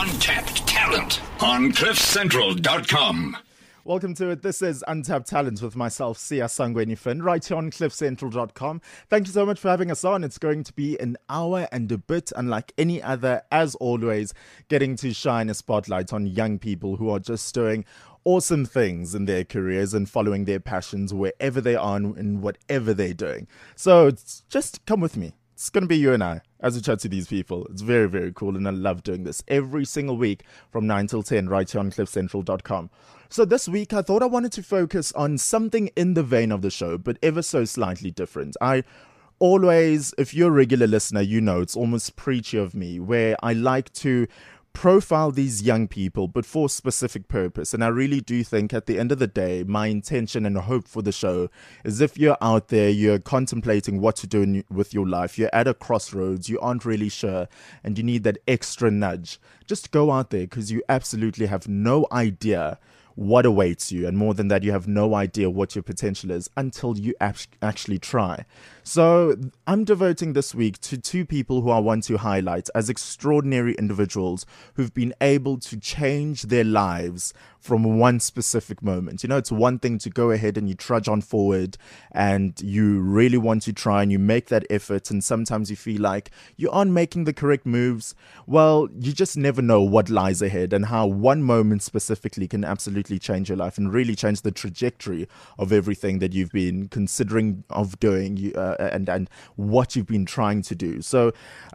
Untapped talent on CliffCentral.com. Welcome to it. This is Untapped Talent with myself, Sia Sangweni Finn, right here on CliffCentral.com. Thank you so much for having us on. It's going to be an hour and a bit, unlike any other, as always, getting to shine a spotlight on young people who are just doing awesome things in their careers and following their passions wherever they are and whatever they're doing. So just come with me. It's going to be you and I as we chat to these people. It's very, very cool, and I love doing this every single week from 9 till 10 right here on CliffCentral.com. So this week, I thought I wanted to focus on something in the vein of the show, but ever so slightly different. I always, if you're a regular listener, you know it's almost preachy of me, where I like to profile these young people, but for a specific purpose. And I really do think at the end of the day, my intention and hope for the show is if you're out there, you're contemplating what to do with your life, you're at a crossroads, you aren't really sure, and you need that extra nudge, just go out there, because you absolutely have no idea what awaits you, and more than that, you have no idea what your potential is until you actually try. So I'm devoting this week to two people who I want to highlight as extraordinary individuals who've been able to change their lives from one specific moment. You know, it's one thing to go ahead and you trudge on forward and you really want to try and you make that effort, and sometimes you feel like you aren't making the correct moves. Well, you just never know what lies ahead and how one moment specifically can absolutely change your life and really change the trajectory of everything that you've been considering of doing and what you've been trying to do. So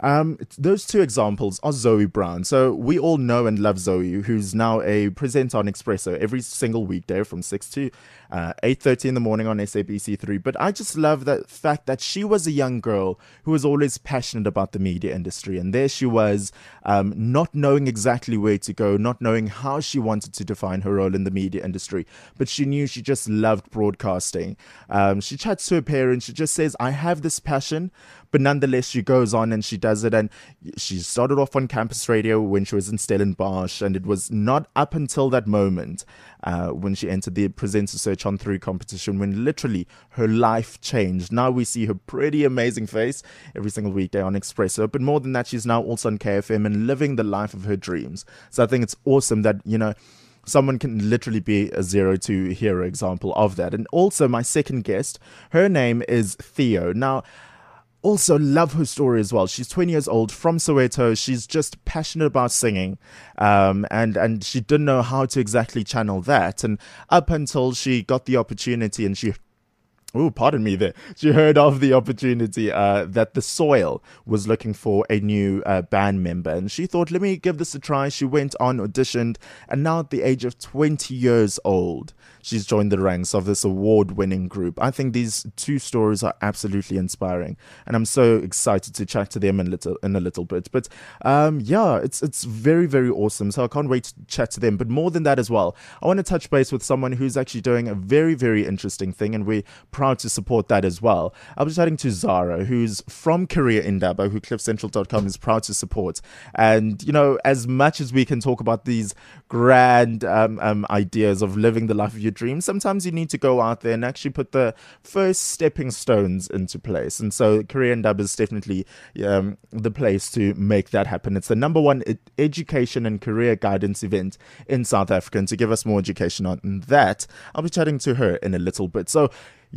those two examples are Zoe Brown. So we all know and love Zoe, who's now a presenter on Expresso every single weekday from 6 to 8:30 in the morning on SABC3. But I just love the fact that she was a young girl who was always passionate about the media industry. And there she was, not knowing exactly where to go, not knowing how she wanted to define her role in the media industry. But she knew she just loved broadcasting. She chats to her parents. She just says, I have this passion. But nonetheless, she goes on and she does it. And she started off on campus radio when she was in Stellenbosch. And it was not up until that moment when she entered the Presenter Search on 3 competition when literally her life changed. Now we see her pretty amazing face every single weekday on Expresso. But more than that, she's now also on KFM and living the life of her dreams. So I think it's awesome that, you know, someone can literally be a 0 to hero example of that. And also my second guest, her name is Theo. Now, also love her story as well. She's 20 years old from Soweto. She's just passionate about singing, and she didn't know how to exactly channel that. And up until she got the opportunity and she heard of the opportunity that The Soil was looking for a new band member. And she thought, let me give this a try. She went on, auditioned, and now at the age of 20 years old, she's joined the ranks of this award-winning group. I think these two stories are absolutely inspiring, and I'm so excited to chat to them in a little bit. But it's very, very awesome. So I can't wait to chat to them. But more than that as well, I want to touch base with someone who's actually doing a very, very interesting thing, and we're proud to support that as well. I was chatting to Zara, who's from Career Indaba, who CliffCentral.com is proud to support. And, you know, as much as we can talk about these grand ideas of living the life of your dreams, sometimes you need to go out there and actually put the first stepping stones into place. And so Career Indaba is definitely the place to make that happen. It's the number one education and career guidance event in South Africa. And to give us more education on that, I'll be chatting to her in a little bit. So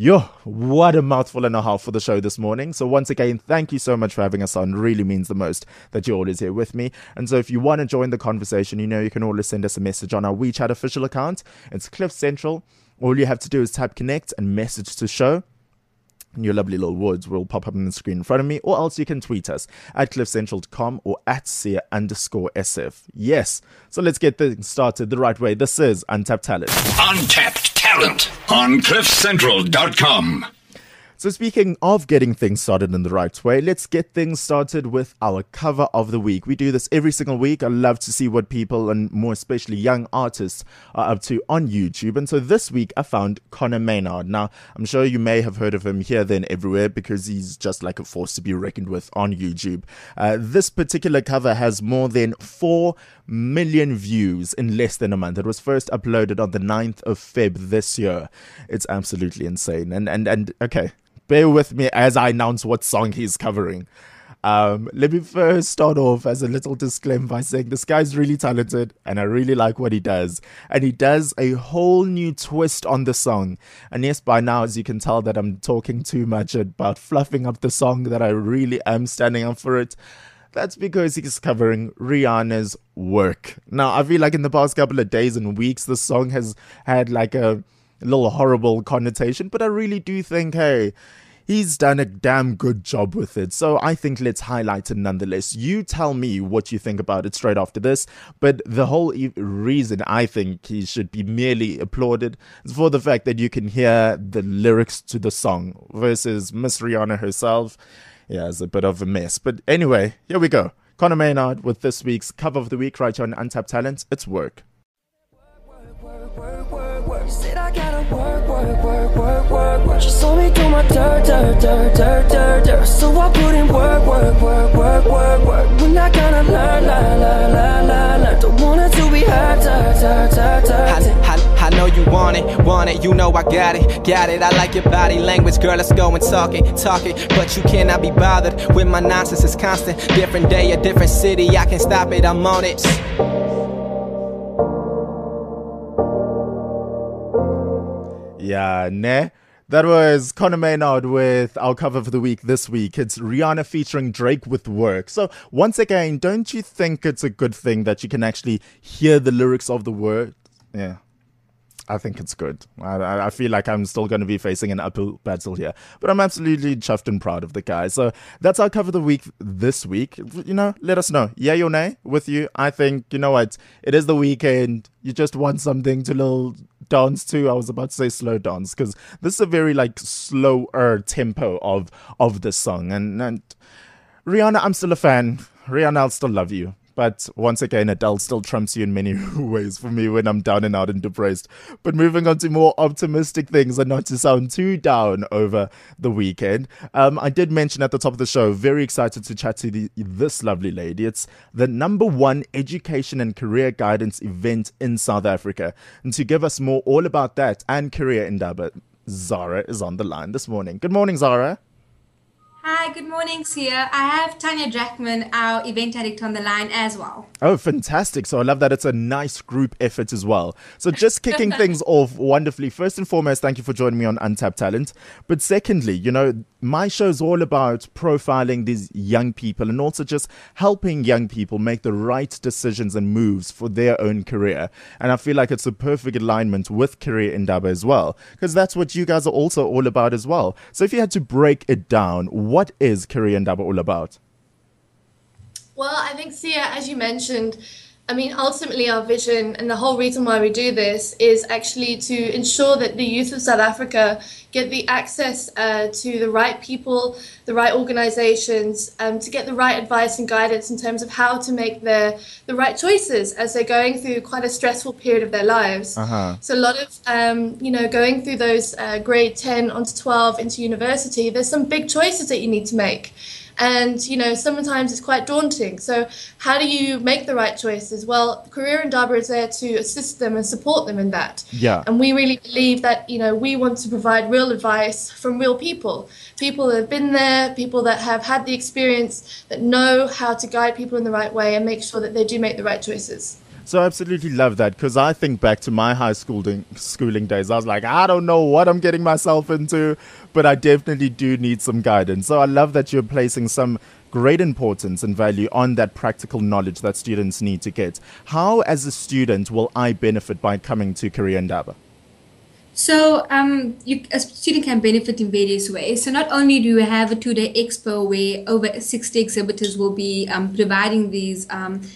what a mouthful and a half for the show this morning. So once again, thank you so much for having us on. Really means the most that you're always here with me. And so if you want to join the conversation, you know, you can always send us a message on our WeChat official account. It's Cliff Central. All you have to do is tap connect and message to show. And your lovely little words will pop up on the screen in front of me, or else you can tweet us at CliffCentral.com or at Sia_SF. Yes. So let's get things started the right way. This is Untapped Talent. Untapped talent on CliffCentral.com. So speaking of getting things started in the right way, let's get things started with our cover of the week. We do this every single week. I love to see what people, and more especially young artists, are up to on YouTube. And so this week I found Conor Maynard. Now, I'm sure you may have heard of him here, then everywhere, because he's just like a force to be reckoned with on YouTube. This particular cover has more than 4 million views in less than a month. It was first uploaded on the 9th of Feb this year. It's absolutely insane. And okay, bear with me as I announce what song he's covering. Let me first start off as a little disclaimer by saying this guy's really talented and I really like what he does. And he does a whole new twist on the song. And yes, by now, as you can tell that I'm talking too much about fluffing up the song, that I really am standing up for it. That's because he's covering Rihanna's Work. Now, I feel like in the past couple of days and weeks, the song has had like a little horrible connotation, but I really do think, hey, he's done a damn good job with it. So I think let's highlight it nonetheless. You tell me what you think about it straight after this. But the whole reason I think he should be merely applauded is for the fact that you can hear the lyrics to the song versus Miss Rihanna herself. Yeah, it's a bit of a mess. But anyway, here we go. Conor Maynard with this week's cover of the week right here on Untapped Talent. It's Work. Said I gotta work. She saw me do my dirt. So I put in work. We're not gonna learn. Don't want it to be hurt. I know you want it, you know I got it. I like your body language, girl, let's go and talk it. But you cannot be bothered with my nonsense, it's constant. Different day, a different city, I can't stop it, I'm on it. Yeah, ne? That was Conor Maynard with our cover for the week this week. It's Rihanna featuring Drake with Work. So once again, don't you think it's a good thing that you can actually hear the lyrics of the word? Yeah. I think it's good. I feel like I'm still going to be facing an uphill battle here. But I'm absolutely chuffed and proud of the guy. So that's our cover of the week this week. You know, let us know. Yay or nay with you. I think, you know what, it is the weekend. You just want something to little dance to. I was about to say slow dance because this is a very like slower tempo of the song. And Rihanna, I'm still a fan. Rihanna, I'll still love you. But once again, Adele still trumps you in many ways for me when I'm down and out and depressed. But moving on to more optimistic things and not to sound too down over the weekend. I did mention at the top of the show, very excited to chat to this lovely lady. It's the #1 education and career guidance event in South Africa. And to give us more all about that and career indaba, Zara is on the line this morning. Good morning, Zara. Hi, good morning, Sia. I have Tanya Drackman, our event director, on the line as well. Oh, fantastic. So I love that it's a nice group effort as well. So just kicking things off wonderfully. First and foremost, thank you for joining me on Untapped Talent. But secondly, you know, my show is all about profiling these young people and also just helping young people make the right decisions and moves for their own career. And I feel like it's a perfect alignment with Career Indaba as well, because that's what you guys are also all about as well. So if you had to break it down, what is Career Indaba all about? Well, I think, Sia, as you mentioned, I mean, ultimately our vision and the whole reason why we do this is actually to ensure that the youth of South Africa get the access to the right people, the right organizations, to get the right advice and guidance in terms of how to make the right choices as they're going through quite a stressful period of their lives. So a lot of, going through those grade 10 onto 12 into university, there's some big choices that you need to make. And, you know, sometimes it's quite daunting. So how do you make the right choices? Well, Career Indaba is there to assist them and support them in that. Yeah. And we really believe that, you know, we want to provide real advice from real people that have been there, people that have had the experience, that know how to guide people in the right way and make sure that they do make the right choices. So I absolutely love that, because I think back to my schooling days. I was like, I don't know what I'm getting myself into, but I definitely do need some guidance. So I love that you're placing some great importance and value on that practical knowledge that students need to get. How, as a student, will I benefit by coming to Career Indaba? So a student can benefit in various ways. So not only do we have a 2-day expo where over 60 exhibitors will be providing these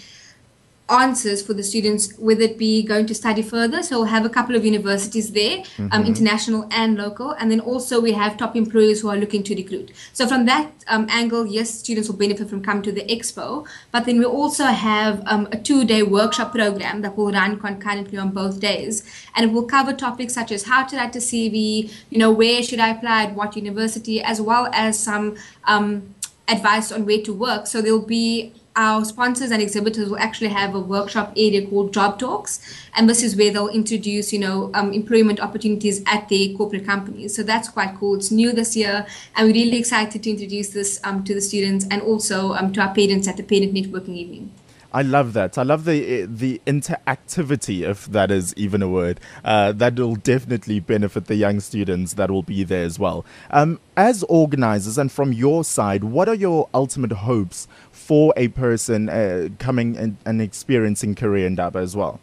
answers for the students, whether it be going to study further. So we'll have a couple of universities there, international and local. And then also we have top employers who are looking to recruit. So from that angle, yes, students will benefit from coming to the expo. But then we also have a 2-day workshop program that will run concurrently on both days. And it will cover topics such as how to write a CV, you know, where should I apply at what university, as well as some advice on where to work. So there'll be our sponsors and exhibitors will actually have a workshop area called Job Talks, and this is where they'll introduce, employment opportunities at their corporate companies. So that's quite cool. It's new this year, and we're really excited to introduce this to the students and also to our parents at the Parent Networking Evening. I love that. I love the interactivity, if that is even a word. That will definitely benefit the young students that will be there as well. As organizers and from your side, what are your ultimate hopes for a person coming and experiencing Career Indaba as well?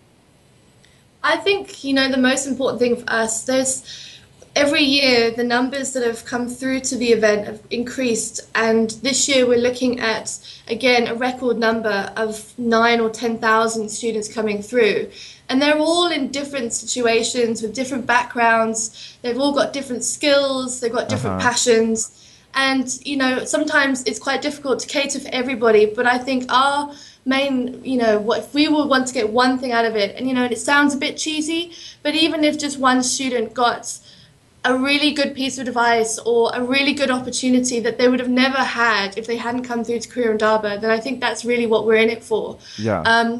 I think, the most important thing for us, every year the numbers that have come through to the event have increased, and this year we're looking at, again, a record number of 9,000 or 10,000 students coming through. And they're all in different situations with different backgrounds. They've all got different skills, they've got different passions. And, sometimes it's quite difficult to cater for everybody, but I think our main, if we would want to get one thing out of it, and, and it sounds a bit cheesy, but even if just one student got a really good piece of advice or a really good opportunity that they would have never had if they hadn't come through to Career Indaba, then I think that's really what we're in it for. Yeah.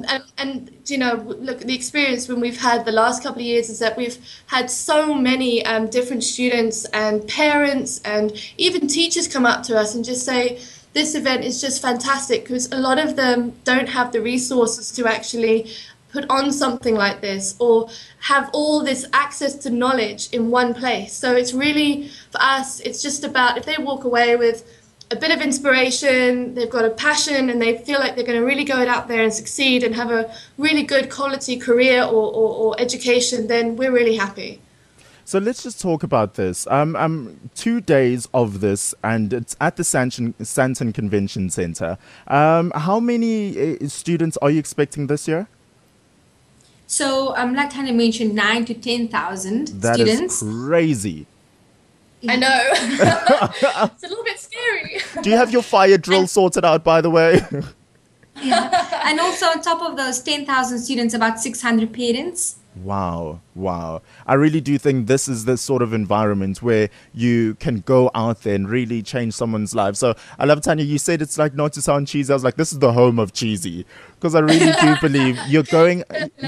Look, the experience when we've had the last couple of years is that we've had so many different students and parents and even teachers come up to us and just say, this event is just fantastic, because a lot of them don't have the resources to actually put on something like this or have all this access to knowledge in one place. So it's really, for us, it's just about if they walk away with a bit of inspiration, they've got a passion, and they feel like they're going to really go out there and succeed and have a really good quality career or education, then we're really happy. So let's just talk about this. 2 days of this, and it's at the Sandton Convention Center. How many students are you expecting this year? So, like Tanya mentioned, 9,000 to 10,000 students. That is crazy. I know. It's a little bit scary. Do you have your fire drill sorted out, by the way? Yeah. And also on top of those 10,000 students, about 600 parents. Wow. I really do think this is the sort of environment where you can go out there and really change someone's life. So I love, Tanya, you said it's like, not to sound cheesy, I was like, this is the home of cheesy. Because I really do believe you're going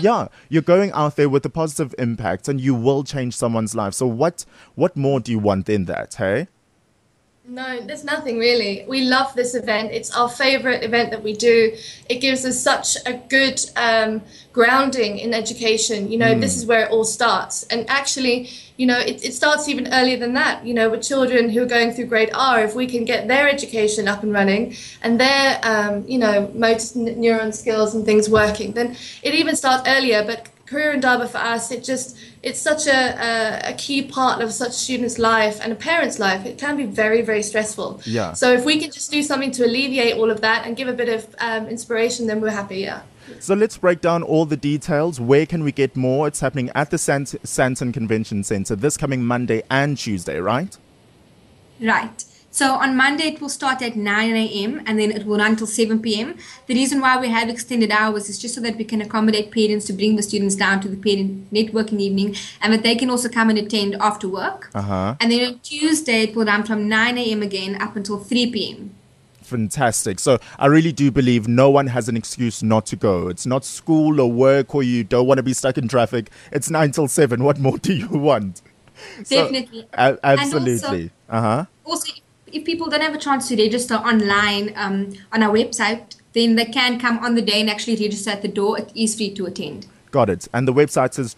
out there with a positive impact and you will change someone's life. So what more do you want in that, hey? No, there's nothing really. We love this event. It's our favorite event that we do. It gives us such a good grounding in education. This is where it all starts. And actually, it starts even earlier than that, with children who are going through grade R. If we can get their education up and running and their, motor neuron skills and things working, then it even starts earlier. But Career Indaba for us, it's such a key part of such a student's life and a parent's life. It can be very, very stressful. Yeah. So if we can just do something to alleviate all of that and give a bit of inspiration, then we're happy, yeah. So let's break down all the details. Where can we get more? It's happening at the Sandton Convention Center this coming Monday and Tuesday, right? Right. So on Monday, it will start at 9 a.m. and then it will run until 7 p.m. The reason why we have extended hours is just so that we can accommodate parents to bring the students down to the Parent Networking Evening and that they can also come and attend after work. And then on Tuesday, it will run from 9 a.m. again up until 3 p.m. Fantastic. So I really do believe no one has an excuse not to go. It's not school or work or you don't want to be stuck in traffic. It's 9 till 7. What more do you want? Definitely. So, absolutely. Also, if people don't have a chance to register online on our website, then they can come on the day and actually register at the door. It is free to attend. Got it. And the website is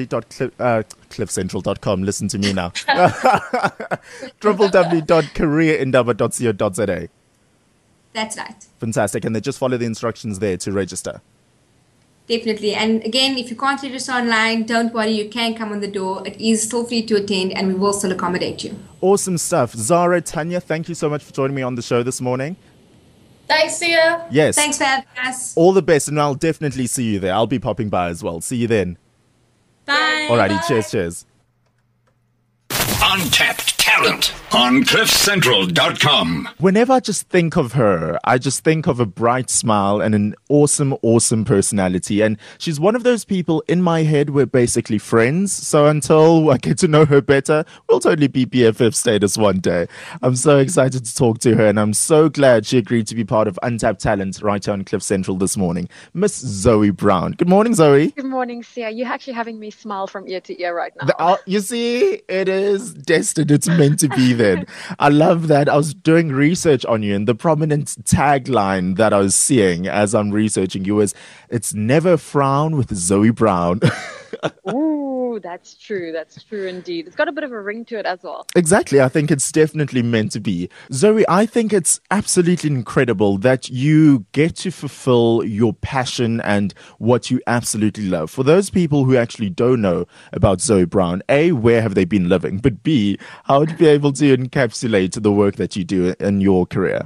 www.cliffcentral.com. Listen to me now. www.careerindaba.co.za. That's right. Fantastic. And they just follow the instructions there to register. Definitely. And again, if you can't register online, don't worry, you can come on the door. It is still free to attend and we will still accommodate you. Awesome stuff. Zara, Tanya, thank you so much for joining me on the show this morning. Thanks, Sia. Yes. Thanks for having us. All the best, and I'll definitely see you there. I'll be popping by as well. See you then. Bye. Alrighty, cheers. Untapped talent on cliffcentral.com. Whenever I just think of her, I just think of a bright smile and an awesome, awesome personality. And she's one of those people in my head we're basically friends. So until I get to know her better, we'll totally be BFF status one day. I'm so excited to talk to her, and I'm so glad she agreed to be part of Untapped Talent right here on Cliff Central this morning. Miss Zoe Brown. Good morning, Zoe. Good morning, Sia. You're actually having me smile from ear to ear right now. You see, it is destined. It's meant to be then. I love that. I was doing research on you, and the prominent tagline that I was seeing as I'm researching you was, "It's never a frown with Zoe Brown." Ooh, that's true. That's true indeed. It's got a bit of a ring to it as well. Exactly. I think it's definitely meant to be. Zoe, I think it's absolutely incredible that you get to fulfill your passion and what you absolutely love. For those people who actually don't know about Zoe Brown, A, where have they been living? But B, how would you be able to encapsulate the work that you do in your career?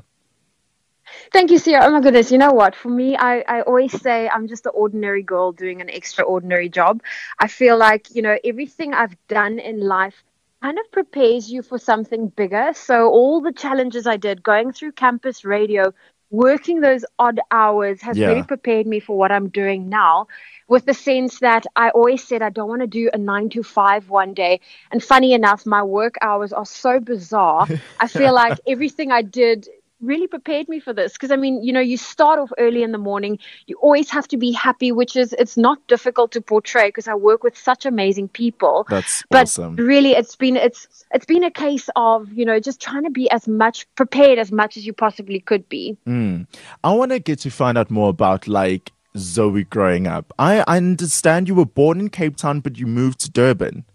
Thank you, Sia. Oh my goodness. You know what? For me, I always say I'm just an ordinary girl doing an extraordinary job. I feel like, everything I've done in life kind of prepares you for something bigger. So all the challenges I did going through campus radio, working those odd hours has really prepared me for what I'm doing now, with the sense that I always said I don't want to do a 9 to 5 one day. And funny enough, my work hours are so bizarre. I feel like everything I did really prepared me for this, because you start off early in the morning. You always have to be happy, which is, it's not difficult to portray because I work with such amazing people. That's but awesome. Really, it's been a case of just trying to be as much prepared as much as you possibly could be. I want to get to find out more about Zoe growing up. I understand you were born in Cape Town, but you moved to Durban.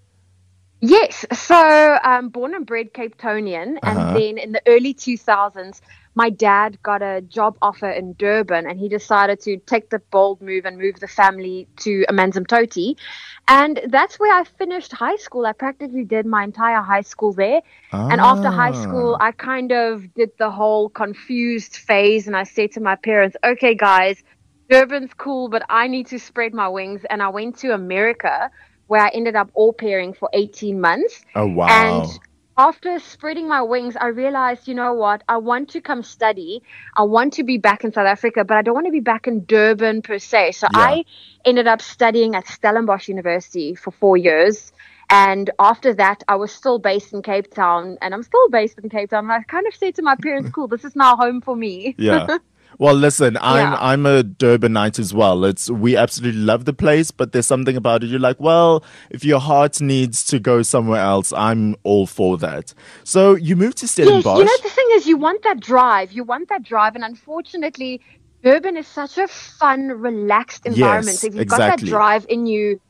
Yes, so born and bred Cape Townian, and then in the early 2000s, my dad got a job offer in Durban, and he decided to take the bold move and move the family to Amanzimtoti, and that's where I finished high school. I practically did my entire high school there, and after high school, I kind of did the whole confused phase, and I said to my parents, "Okay, guys, Durban's cool, but I need to spread my wings," and I went to America, where I ended up au pairing for 18 months. Oh, wow. And after spreading my wings, I realized, you know what, I want to come study. I want to be back in South Africa, but I don't want to be back in Durban per se. So I ended up studying at Stellenbosch University for 4 years. And after that, I was still based in Cape Town, and I'm still based in Cape Town. And I kind of said to my parents, cool, this is now home for me. Yeah. Well, listen, I'm a Durbanite as well. We absolutely love the place, but there's something about it. You're like, well, if your heart needs to go somewhere else, I'm all for that. So you moved to Stellenbosch. Yes, the thing is, you want that drive. And unfortunately, Durban is such a fun, relaxed environment. Yes, So if you've got that drive in you,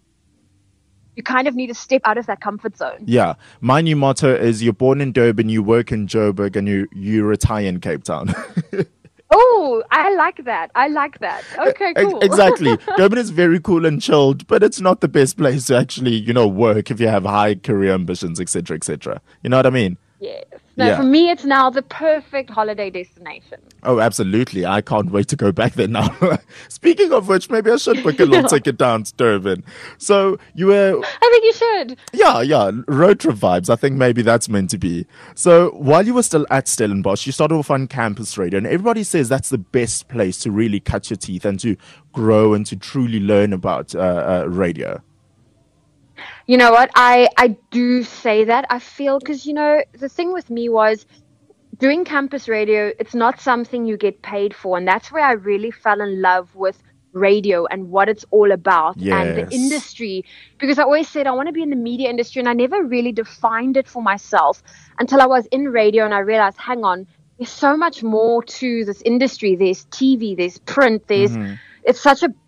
you kind of need to step out of that comfort zone. Yeah. My new motto is, you're born in Durban, you work in Joburg, and you retire in Cape Town. Oh, I like that. Okay, cool. Exactly. Durban is very cool and chilled, but it's not the best place to actually, work if you have high career ambitions, etc., etc. You know what I mean? Yes. No, for me, it's now the perfect holiday destination. Oh, absolutely. I can't wait to go back there now. Speaking of which, maybe I should book a little ticket down to Durban. So you were... I think you should. Yeah. Road trip vibes. I think maybe that's meant to be. So while you were still at Stellenbosch, you started off on campus radio, and everybody says that's the best place to really cut your teeth and to grow and to truly learn about radio. You know what? I do say that. I feel, because, the thing with me was doing campus radio, it's not something you get paid for. And that's where I really fell in love with radio and what it's all about and the industry. Because I always said I want to be in the media industry, and I never really defined it for myself until I was in radio and I realized, hang on, there's so much more to this industry. There's TV, there's print, it's such a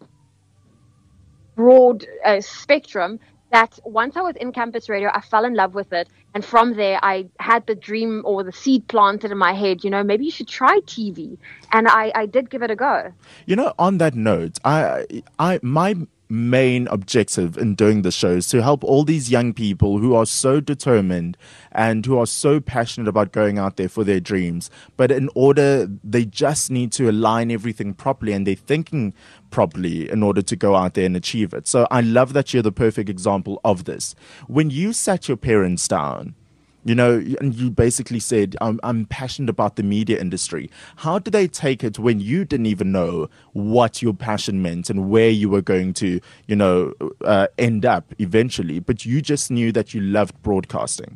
broad spectrum, that once I was in campus radio, I fell in love with it. And from there, I had the dream or the seed planted in my head, maybe you should try TV. And I did give it a go. On that note, my main objective in doing the show is to help all these young people who are so determined and who are so passionate about going out there for their dreams. But in order, they just need to align everything properly and they're thinking properly in order to go out there and achieve it. So I love that you're the perfect example of this. When you sat your parents down, You know, and you basically said, I'm passionate about the media industry. How did they take it when you didn't even know what your passion meant and where you were going to, you know, end up eventually? But you just knew that you loved broadcasting.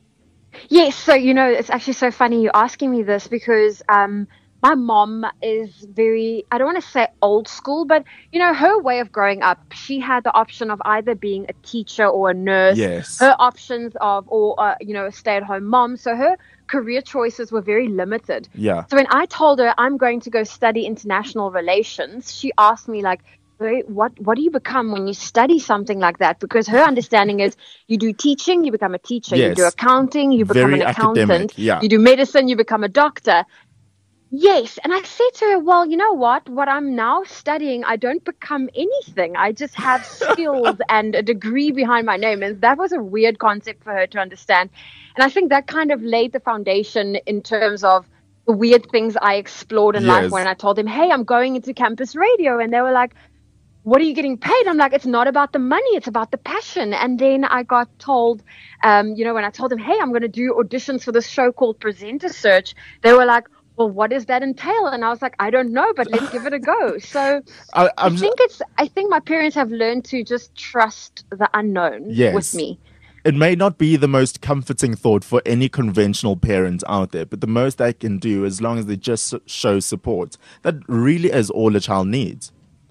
Yes, so it's actually so funny you asking me this because my mom is very, I don't want to say old school, but her way of growing up, she had the option of either being a teacher or a nurse. Yes. Her options or a stay-at-home mom. So her career choices were very limited. Yeah. So when I told her I'm going to go study international relations, she asked me like, what do you become when you study something like that? Because her understanding is you do teaching, you become a teacher. Yes. You do accounting, you become Very an accountant. academic, yeah. You do medicine, you become a doctor. Yes. And I said to her, well, you know what? What I'm now studying, I don't become anything. I just have skills and a degree behind my name. And that was a weird concept for her to understand. And I think that kind of laid the foundation in terms of the weird things I explored in life when I told them, hey, I'm going into campus radio. And they were like, what are you getting paid? I'm like, it's not about the money, it's about the passion. And then I got told, when I told them, hey, I'm going to do auditions for this show called Presenter Search, they were like, well, what does that entail? And I was like, I don't know, but let's give it a go. So I think my parents have learned to just trust the unknown with me. It may not be the most comforting thought for any conventional parent out there, but the most they can do, as long as they just show support, that really is all a child needs.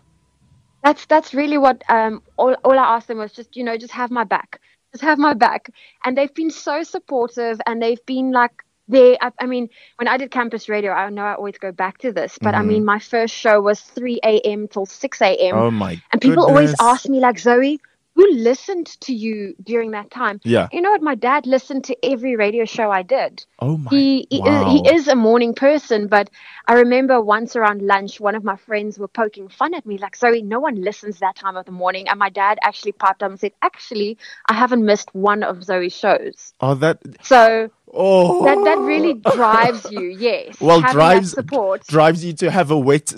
That's really what all I asked them was just have my back. Just have my back. And they've been so supportive and they've been like I mean, when I did campus radio, I know I always go back to this, but I mean, my first show was 3 a.m. till 6 a.m. Oh my And people goodness. always ask me like, Zoe, who listened to you during that time? Yeah. You know what? My dad listened to every radio show I did. Oh my! He is a morning person, but I remember once around lunch, one of my friends were poking fun at me, like, Zoe, no one listens that time of the morning. And my dad actually piped up and said, actually, I haven't missed one of Zoe's shows. Oh, that. So Oh, that really drives you. Yes. Well, having that support drives you to have a wet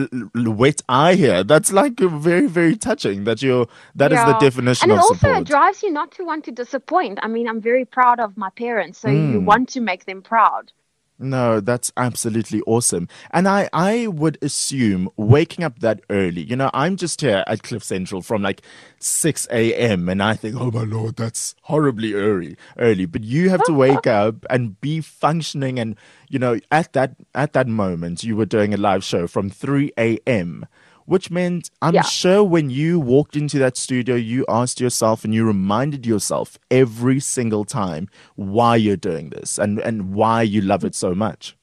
eye here. That's like very, very touching. That is the definition of support. And it also drives you not to want to disappoint. I mean, I'm very proud of my parents, so you want to make them proud. No, that's absolutely awesome. And I would assume waking up that early, I'm just here at Cliff Central from like 6 a.m. and I think, oh my Lord, that's horribly early. But you have to wake up and be functioning. And, at that moment, you were doing a live show from 3 a.m., which meant I'm sure when you walked into that studio, you asked yourself and you reminded yourself every single time why you're doing this and why you love it so much.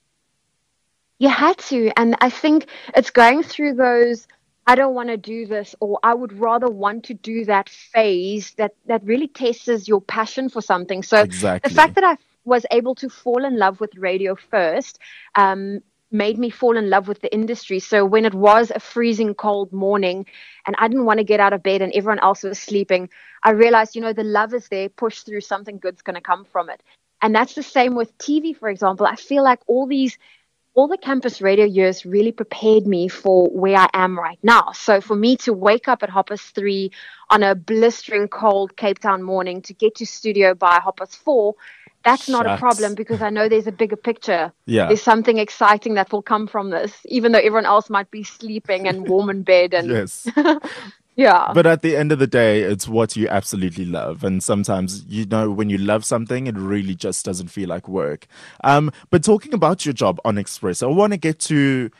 You had to. And I think it's going through those, I don't want to do this, or I would rather want to do that phase that really tests your passion for something. So exactly. The fact that I was able to fall in love with radio first, made me fall in love with the industry. So when it was a freezing cold morning and I didn't want to get out of bed and everyone else was sleeping, I realized, the love is there, push through, something good's going to come from it. And that's the same with TV, for example. I feel like all the campus radio years really prepared me for where I am right now. So for me to wake up at 3:30 on a blistering cold Cape Town morning to get to studio by 4:30, that's not a problem because I know there's a bigger picture. Yeah. There's something exciting that will come from this, even though everyone else might be sleeping and warm in bed. And yes. Yeah. But at the end of the day, it's what you absolutely love. And sometimes, when you love something, it really just doesn't feel like work. But talking about your job on Express, I want to get to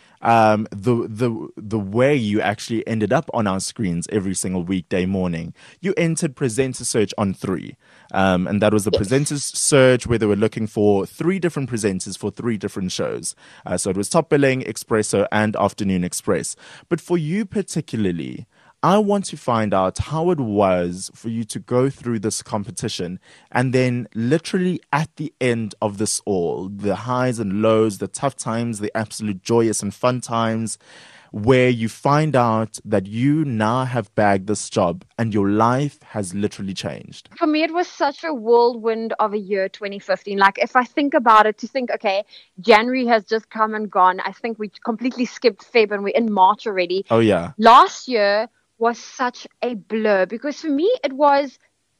the way you actually ended up on our screens every single weekday morning. You entered Presenter Search on 3. And that was the Presenters Search where they were looking for 3 different presenters for 3 different shows. So it was Top Billing, Expresso, and Afternoon Express. But for you particularly, I want to find out how it was for you to go through this competition and then literally at the end of this all, the highs and lows, the tough times, the absolute joyous and fun times, where you find out that you now have bagged this job and your life has literally changed. For me, it was such a whirlwind of a year, 2015. Like, if I think about it, okay, January has just come and gone. I think we completely skipped Feb and we're in March already. Oh, yeah. Last year was such a blur because for me, it was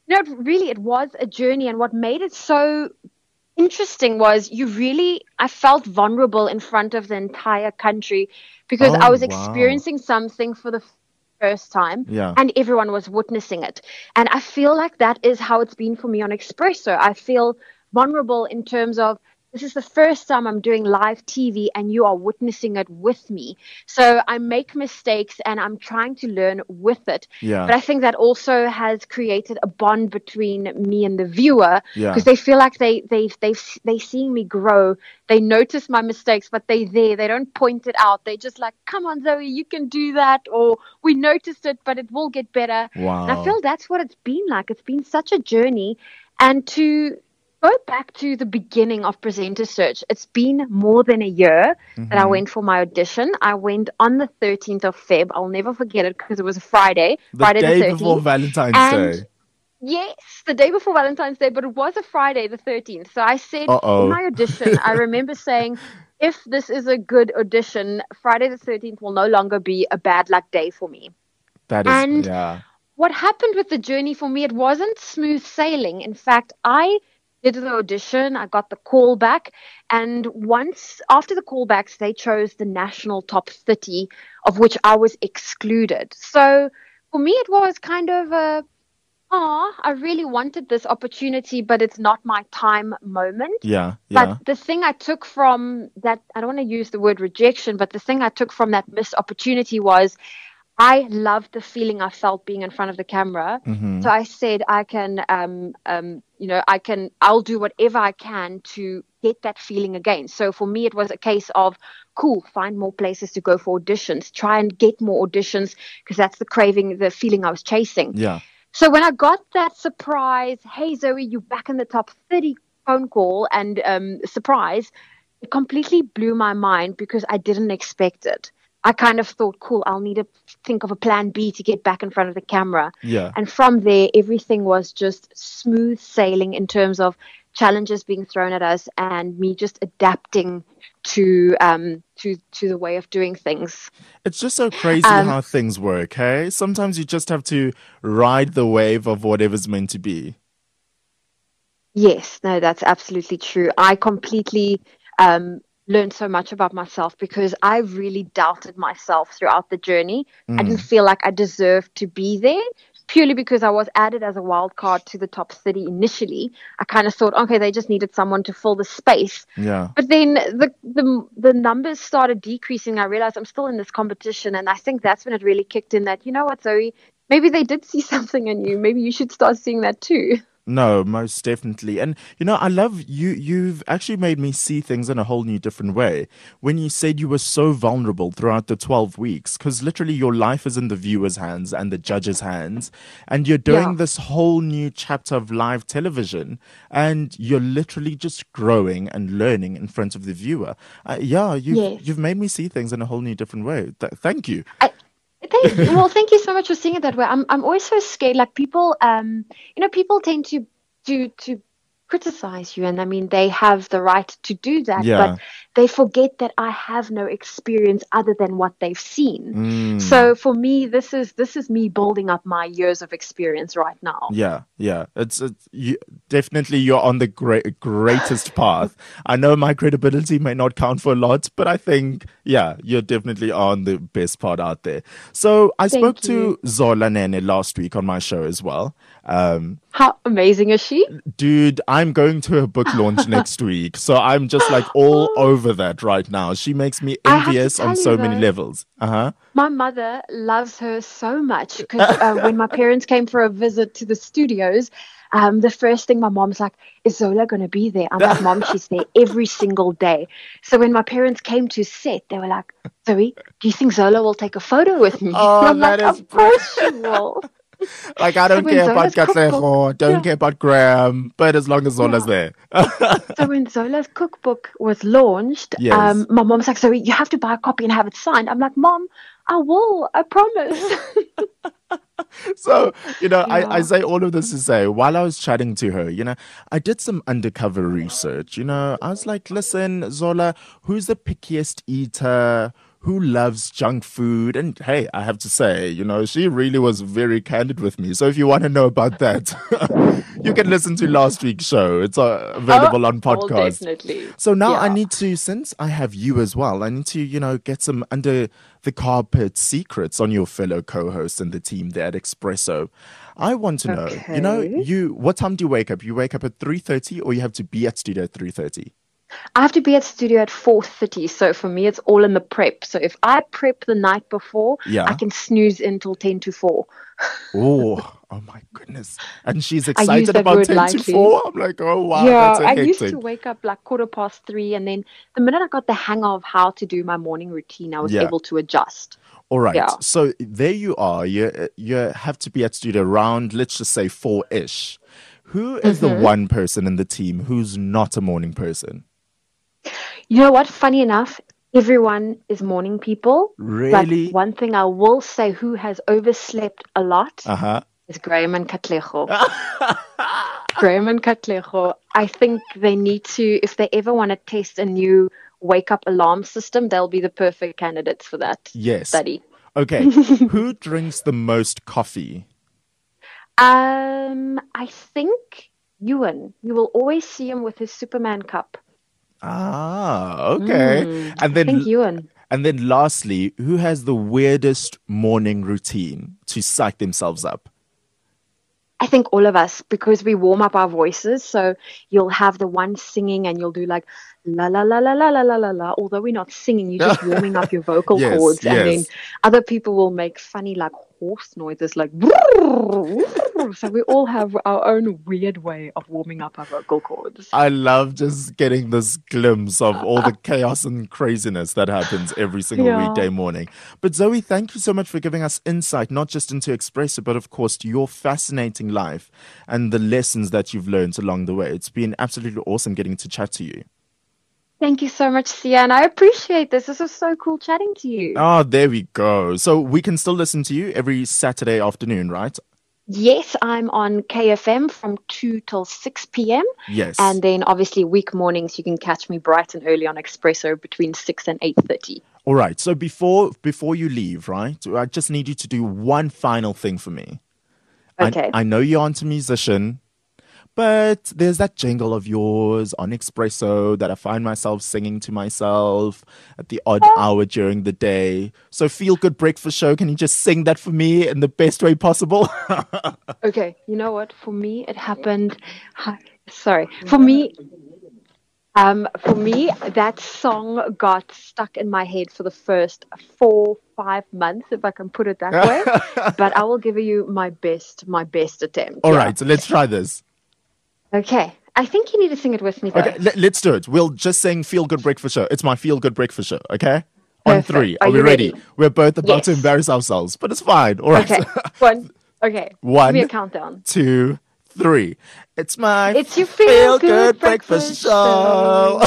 Really, it was a journey. And what made it so interesting was I felt vulnerable in front of the entire country because I was wow. experiencing something for the first time Yeah. and everyone was witnessing it. And I feel like that is how it's been for me on Expresso. I feel vulnerable in terms of this is the first time I'm doing live TV and you are witnessing it with me. So I make mistakes and I'm trying to learn with it. Yeah. But I think that also has created a bond between me and the viewer Yeah. because they feel like they seeing me grow. They notice my mistakes, but they're there. They don't point it out. They just like, come on, Zoe, you can do that. Or we noticed it, but it will get better. Wow. And I feel that's what it's been like. It's been such a journey. And to go back to the beginning of Presenter Search, it's been more than a year that I went for my audition. I went on the 13th of Feb. I'll never forget it because it was a Friday. Friday day the 13th. before Valentine's And Day. yes, the day before Valentine's Day, but it was a Friday the 13th. So I said in my audition, I remember saying, if this is a good audition, Friday the 13th will no longer be a bad luck day for me. That is, And yeah. what happened with the journey for me, it wasn't smooth sailing. In fact, I did the audition, I got the call back, and once after the callbacks, they chose the national top 30, of which I was excluded. So for me, it was kind of I really wanted this opportunity, but it's not my time moment. Yeah. But the thing I took from that, I don't want to use the word rejection, but the thing I took from that missed opportunity was I loved the feeling I felt being in front of the camera. So I said, I can, I'll do whatever I can to get that feeling again. So for me, it was a case of, cool, find more places to go for auditions, try and get more auditions because that's the feeling I was chasing. Yeah. So when I got that surprise, hey, Zoe, you're back in the top 30 phone call and surprise, it completely blew my mind because I didn't expect it. I kind of thought, cool, I'll need to think of a plan B to get back in front of the camera. Yeah. And from there, everything was just smooth sailing in terms of challenges being thrown at us and me just adapting to the way of doing things. It's just so crazy how things work, hey? Sometimes you just have to ride the wave of whatever's meant to be. Yes, no, that's absolutely true. I completely learned so much about myself because I really doubted myself throughout the journey. I didn't feel like I deserved to be there purely because I was added as a wild card to the top 30 initially. I kind of thought, okay, they just needed someone to fill the space. Yeah. But then the numbers started decreasing. I realized I'm still in this competition. And I think that's when it really kicked in that, you know what, Zoe, maybe they did see something in you. Maybe you should start seeing that too. No, most definitely. And, I love you. You've actually made me see things in a whole new different way. When you said you were so vulnerable throughout the 12 weeks, because literally your life is in the viewer's hands and the judge's hands, and you're doing this whole new chapter of live television, and you're literally just growing and learning in front of the viewer. You've made me see things in a whole new different way. Thank you. Thank you so much for seeing it that way. I'm always so scared. Like people, people tend to criticize you, and I mean they have the right to do that, but they forget that I have no experience other than what they've seen. So for me, this is me building up my years of experience right now. Yeah. It's definitely you're on the greatest path. I know my credibility may not count for a lot, but I think you're definitely on the best part out there. So I spoke to Zola Nene last week on my show as well. How amazing is she? Dude, I'm going to her book launch next week. So I'm just like all over that right now. She makes me envious on so many levels. My mother loves her so much because when my parents came for a visit to the studios, the first thing my mom's like, is Zola going to be there? I'm like, Mom, she's there every single day. So when my parents came to set, they were like, Zoe, do you think Zola will take a photo with me? Oh, and I'm like, of course she will. Like, I don't care about Katlego, don't care about Graham, but as long as Zola's there. So when Zola's cookbook was launched, Yes. my mom's like, Zoe, you have to buy a copy and have it signed. I'm like, Mom, I will, I promise. So, I say all of this to say, while I was chatting to her, I did some undercover research. I was like, listen, Zola, who's the pickiest eater? who loves junk food. And hey, I have to say, she really was very candid with me. So if you want to know about that, you can listen to last week's show. It's available on podcast. Definitely. So now I need to, since I have you as well, I need to, get some under the carpet secrets on your fellow co-hosts and the team there at Expresso. I want to know, what time do you wake up? You wake up at 3:30 or you have to be at studio at 3:30? I have to be at studio at 4:30. So for me, it's all in the prep. So if I prep the night before, I can snooze until 10 to 4. Oh my goodness. And she's excited about 10 to 4. I'm like, oh wow. Yeah, that's I hectic. used to wake up like 3:15. And then the minute I got the hang of how to do my morning routine, I was able to adjust. All right. Yeah. So there you are. You have to be at studio around, let's just say 4-ish. Who is the one person in the team who's not a morning person? You know what? Funny enough, everyone is morning people. Really? But one thing I will say, who has overslept a lot is Graham and Katlego. Graham and Katlego. I think they need to, if they ever want to test a new wake-up alarm system, they'll be the perfect candidates for that study. Okay. Who drinks the most coffee? I think Ewan. You will always see him with his Superman cup. Okay. I think Ewan. And then lastly, who has the weirdest morning routine to psych themselves up? I think all of us, because we warm up our voices. So you'll have the one singing and you'll do like la la la la la la la la la. Although we're not singing, you're just warming up your vocal cords. And then other people will make funny like horse noises like so we all have our own weird way of warming up our vocal cords. I love just getting this glimpse of all the chaos and craziness that happens every single weekday morning. But Zoe, thank you so much for giving us insight, not just into Expresso, but of course to your fascinating life and the lessons that you've learned along the way. It's been absolutely awesome getting to chat to you. Thank you so much, Sia, and I appreciate this. This was so cool chatting to you. Oh, there we go. So we can still listen to you every Saturday afternoon, right? Yes, I'm on KFM from 2 till 6 p.m. Yes. And then obviously week mornings, you can catch me bright and early on Expresso between 6 and 8:30. All right. So before you leave, right, I just need you to do one final thing for me. Okay. I know you aren't a musician, but there's that jingle of yours on Expresso that I find myself singing to myself at the odd hour during the day. So Feel Good Breakfast Show, can you just sing that for me in the best way possible? Okay. You know what? For me, it happened. Sorry. For me, that song got stuck in my head for the first 4-5 months, if I can put it that way. But I will give you my best attempt. All right. So let's try this. Okay. I think you need to sing it with me, though. Okay, let's do it. We'll just sing Feel Good Breakfast Show. It's my Feel Good Breakfast Show, okay? On 3. Are we ready? We're both about to embarrass ourselves, but it's fine. All right. Okay. One. Give me a countdown. 2, 3. It's your Feel Good Breakfast Show.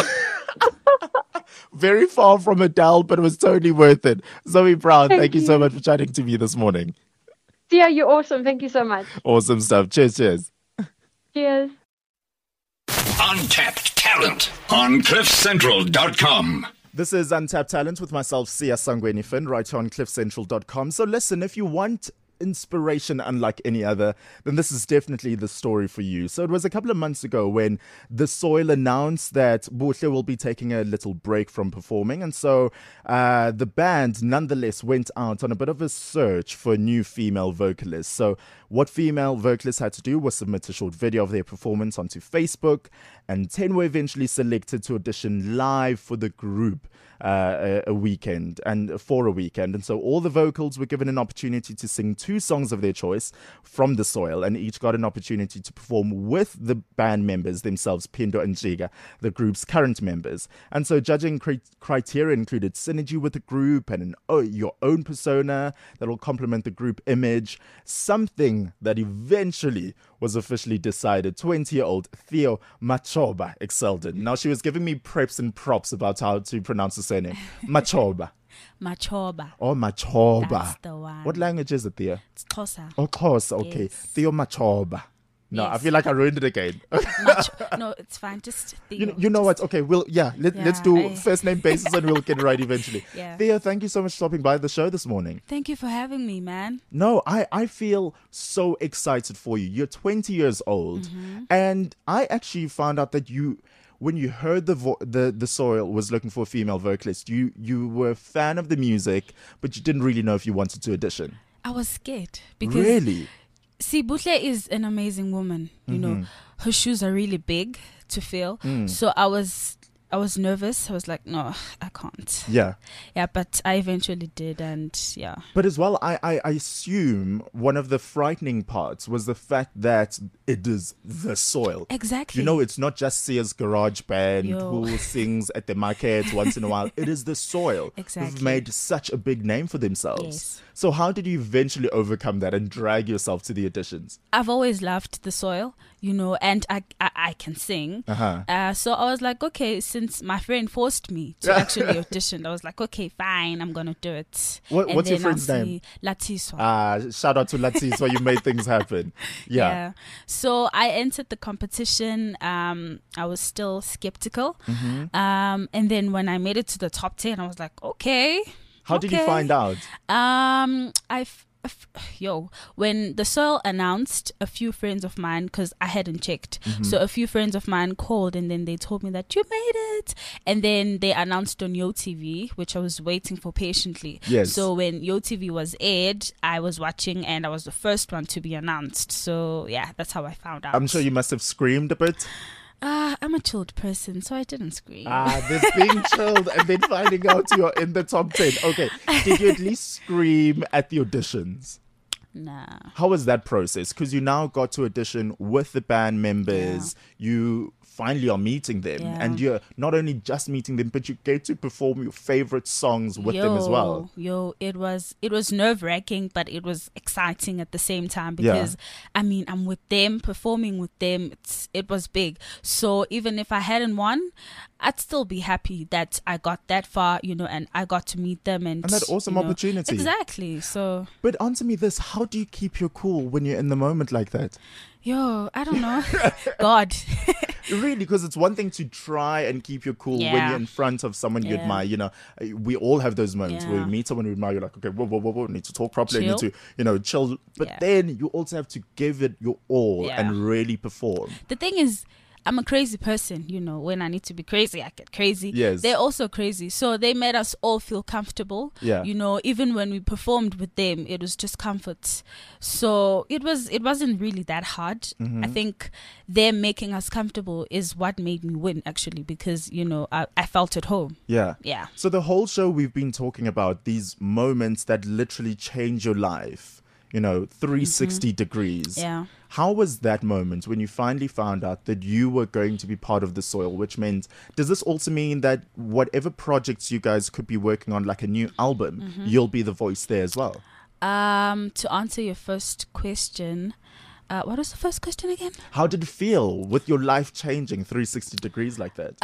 Very far from Adele, but it was totally worth it. Zoe Brown, thank you so much for chatting to me this morning. Yeah, you're awesome. Thank you so much. Awesome stuff. Cheers. Cheers. Untapped talent on CliffCentral.com. This is Untapped Talent with myself, Sia Sangweni Finn, right here on CliffCentral.com. So listen, if you want inspiration unlike any other, then this is definitely the story for you. So it was a couple of months ago when The Soil announced that Buhle will be taking a little break from performing. And so the band nonetheless went out on a bit of a search for a new female vocalist. So what female vocalists had to do was submit a short video of their performance onto Facebook, and 10 were eventually selected to audition live for the group for a weekend. And so all the vocals were given an opportunity to sing 2 songs of their choice from The Soil, and each got an opportunity to perform with the band members themselves, Pindo and Jiga, the group's current members. And so judging criteria included synergy with the group and your own persona that will complement the group image, something that eventually was officially decided 20-year-old Theo Machoba excelled in. Now, she was giving me preps and props about how to pronounce the surname. Machoba. Machoba. Oh, Machoba. That's the one. What language is it, Theo? It's Xhosa. Oh, Xhosa. Okay. Yes. Theo Machoba. No, I Yes. feel like I ruined it again. No, it's fine. Just You know what? Okay, let's do first name basis and we'll get it right eventually. Yeah. Theo, thank you so much for stopping by the show this morning. Thank you for having me, man. No, I feel so excited for you. You're 20 years old, and I actually found out that when you heard the Soil was looking for a female vocalist, you were a fan of the music, but you didn't really know if you wanted to audition. I was scared because Really? see, Buhle is an amazing woman. You know, her shoes are really big to fill. So I was nervous. I was like, no, I can't. Yeah. Yeah, but I eventually did, and yeah. But as well, I assume one of the frightening parts was the fact that it is the Soil. Exactly. You know, it's not just Sia's garage band Yo. who sings at the markets once in a while. It is the Soil Exactly. who've made such a big name for themselves. Yes. So how did you eventually overcome that and drag yourself to the auditions? I've always loved the Soil, you know, and I can sing. So I was like, okay, since my friend forced me to actually audition, I was like, okay, fine, I'm going to do it. What's your friend's name? Latiswa. Shout out to Latis where you made things happen. Yeah. So I entered the competition. I was still skeptical. And then when I made it to the top 10, I was like, okay. How did you find out? When the Soil announced, a few friends of mine, because I hadn't checked, so a few friends of mine called and then they told me that you made it, and then they announced on YoTV, which I was waiting for patiently. Yes. So when YoTV was aired, I was watching and I was the first one to be announced. So yeah, that's how I found out. I'm sure you must have screamed a bit. I'm a chilled person, so I didn't scream. This being chilled and then finding out you're in the top 10. Okay, did you at least scream at the auditions? Nah. How was that process? Because you now got to audition with the band members. You finally are meeting them. Yeah. And you're not only just meeting them, but you get to perform your favorite songs with them as well. It was nerve-wracking, but it was exciting at the same time because, I mean, I'm with them, performing with them. It was big. So even if I hadn't won, I'd still be happy that I got that far, you know, and I got to meet them. And that awesome opportunity. Exactly. So. But answer me this, how do you keep your cool when you're in the moment like that? I don't know. God. Really, because it's one thing to try and keep your cool when you're in front of someone you admire. You know, we all have those moments where we meet someone we admire. You're like, okay, whoa, need to talk properly. Chill. Need to, chill. But then you also have to give it your all and really perform. The thing is, I'm a crazy person, you know. When I need to be crazy, I get crazy. Yes. They're also crazy. So they made us all feel comfortable. Yeah. You know, even when we performed with them, it was just comfort. So it wasn't really that hard. I think them making us comfortable is what made me win, actually, because, you know, I felt at home. Yeah. Yeah. So the whole show we've been talking about these moments that literally change your life. 360 degrees. Yeah. How was that moment when you finally found out that you were going to be part of the Soil, which meant, does this also mean that whatever projects you guys could be working on, like a new album, you'll be the voice there as well? To answer your first question, what was the first question again? How did it feel with your life changing 360 degrees like that?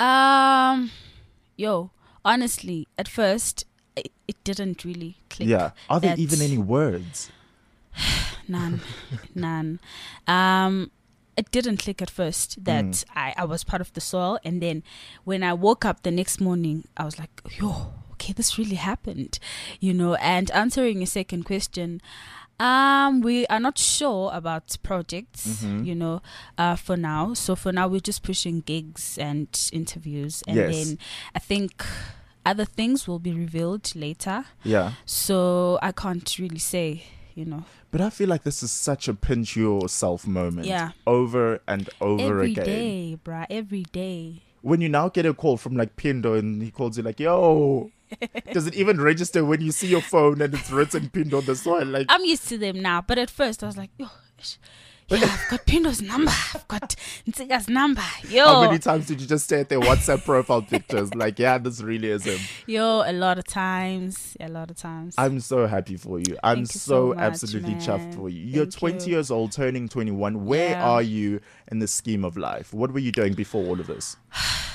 Honestly, at first, it didn't really click. Yeah. Are there even any words? None. It didn't click at first that I was part of the Soil, and then when I woke up the next morning, I was like, okay, this really happened, And answering your second question, we are not sure about projects, for now. So for now, we're just pushing gigs and interviews, and then I think other things will be revealed later. Yeah. So I can't really say. But I feel like this is such a pinch yourself moment. Yeah. Over and over again. Every day, bruh. Every day. When you now get a call from like Pindo and he calls you like, yo, does it even register when you see your phone and it's written Pindo on the Soil? Like, I'm used to them now, but at first I was like, I've got Pindo's number. I've got Ntsika's number. How many times did you just stare at their WhatsApp profile pictures? Like, this really is him. A lot of times. I'm so happy for you. I'm so much, absolutely man. chuffed for you. You're 20 years old, turning 21. Where are you in the scheme of life? What were you doing before all of this?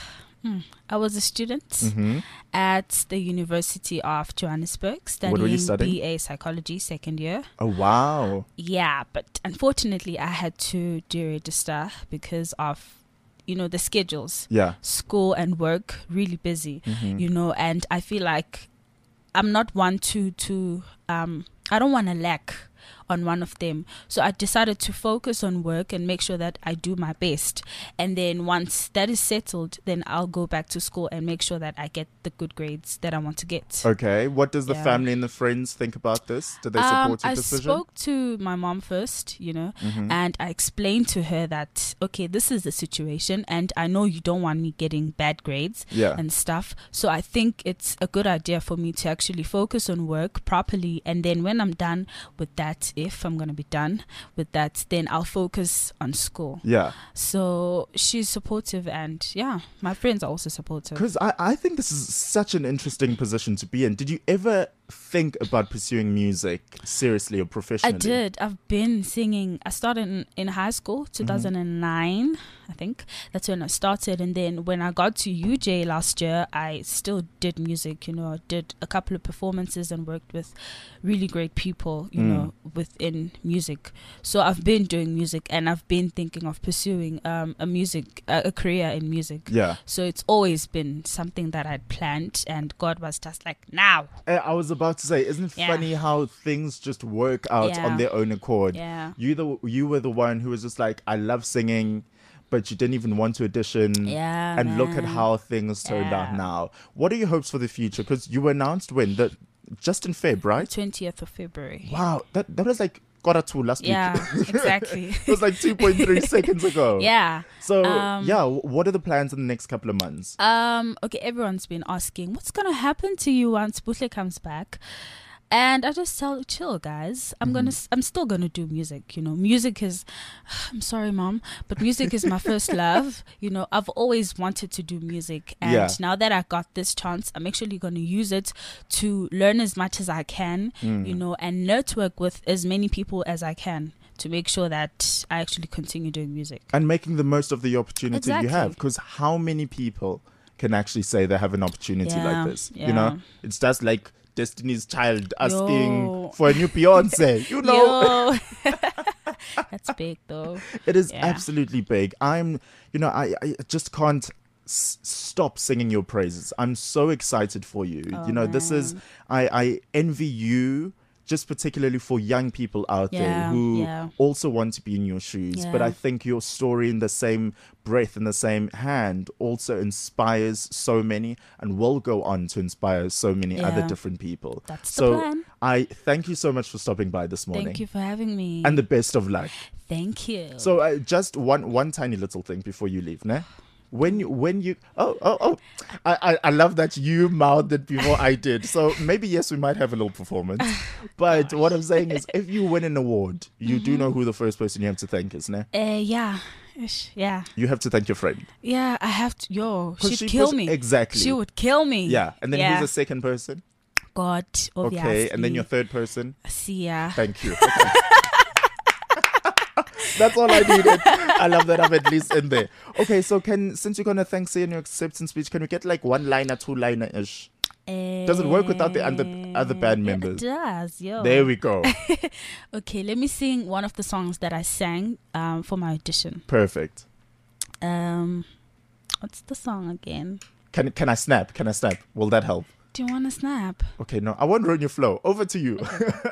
I was a student at the University of Johannesburg What were you studying studying? BA Psychology second year. Oh, wow. Yeah, but unfortunately I had to deregister because of, the schedules. Yeah. School and work, really busy, and I feel like I'm not one to I don't want to lack on one of them. So I decided to focus on work and make sure that I do my best. And then once that is settled, then I'll go back to school and make sure that I get the good grades that I want to get. Okay. What does the Yeah. family and the friends think about this? Did they support your I decision? spoke to my mom first, and I explained to her that, okay, this is the situation and I know you don't want me getting bad grades Yeah. and stuff. So I think it's a good idea for me to actually focus on work properly. And then when I'm done with that, if I'm going to be done with that, then I'll focus on school. Yeah. So she's supportive, and yeah, my friends are also supportive. Because I think this is such an interesting position to be in. Did you ever think about pursuing music seriously or professionally? I did. I've been singing. I started in high school, 2009, I think. That's when I started. And then when I got to UJ last year, I still did music. I did a couple of performances and worked with really great people, within music. So I've been doing music, and I've been thinking of pursuing a career in music. Yeah. So it's always been something that I'd planned, and God was just like, now. I was about to say, isn't it Yeah. funny how things just work out Yeah. on their own accord? Yeah. You were the one who was just like, I love singing, but you didn't even want to audition. Yeah, And look at man. how things turned out Yeah. now. What are your hopes for the future? Because you were announced when? Just in Feb, right? 20th of February. Wow, that was like quarter to last Yeah, week. exactly. It was like 2.3 seconds ago. Yeah. So, what are the plans in the next couple of months? Okay, everyone's been asking, what's going to happen to you once Buhle comes back? And I just tell, chill, guys. I'm still gonna do music. Music is. I'm sorry, mom, but music is my first love. I've always wanted to do music, and Yeah. now that I got this chance, I'm actually gonna use it to learn as much as I can. And network with as many people as I can to make sure that I actually continue doing music. And making the most of the opportunity Exactly. you have. Because how many people can actually say they have an opportunity Yeah, like this? yeah. It's just like Destiny's Child asking Yo. for a new Beyonce. Yo. That's big though. It is Yeah. absolutely big. I just can't stop singing your praises. I'm so excited for you. This is, I envy you, just particularly for young people out there Yeah, who yeah. also want to be in your shoes. But Yeah. I think your story in the same breath, in the same hand, also inspires so many and will go on to inspire so many other Yeah. different people. That's the so plan. I thank you so much for stopping by this morning. Thank you for having me. And the best of luck. Thank you. So just one tiny little thing before you leave, ne? When you I love that you mouthed it before I did. So maybe yes, we might have a little performance. But what I'm saying is, if you win an award, you do know who the first person you have to thank is, ne? Yeah. Yeah. You have to thank your friend. Yeah, I have to. Yo, 'Cause she'd she kill pers- me. exactly. She would kill me. Yeah. And then yeah. who's the second person? God, obviously. Okay. And then your third person? Sia. Thank you. Okay. That's all I needed. I love that I'm at least in there. Okay, so since you're gonna thank Sia in your acceptance speech, can we get like one liner, two liner ish? Does it work without the other band members? It does, yo. There we go. Okay, let me sing one of the songs that I sang for my audition. Perfect. What's the song again? Can I snap? Can I snap? Will that help? Do you want to snap? Okay, no, I won't ruin your flow. Over to you.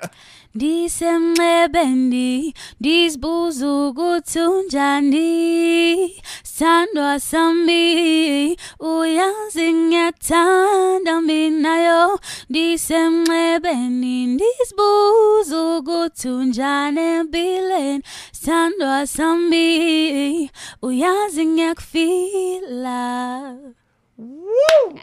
Disemncebeni dizibuza ukuthi unjani sithandwa sami uyazi ngiyathanda minayo disemncebeni dizibuza ukuthi unjani empilweni sithandwa sami uyazi ngiyakufila. Woo!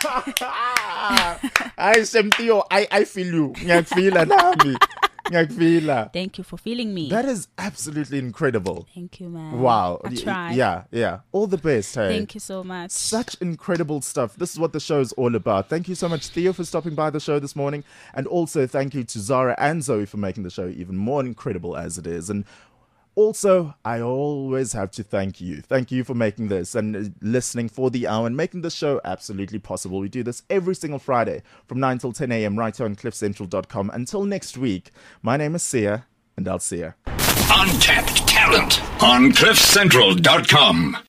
I Theo, I feel you. Ngiyakufila nami. Ngiyakufila. Thank you for feeling me. That is absolutely incredible. Thank you, man. Wow. I tried. Yeah. All the best, hey. Thank you so much. Such incredible stuff. This is what the show is all about. Thank you so much, Theo, for stopping by the show this morning. And also thank you to Zara and Zoe for making the show even more incredible as it is. And Also, I always have to thank you. Thank you for making this and listening for the hour and making the show absolutely possible. We do this every single Friday from 9 till 10 a.m. right here on cliffcentral.com. Until next week, my name is Sia, and I'll see you. Untapped talent on cliffcentral.com.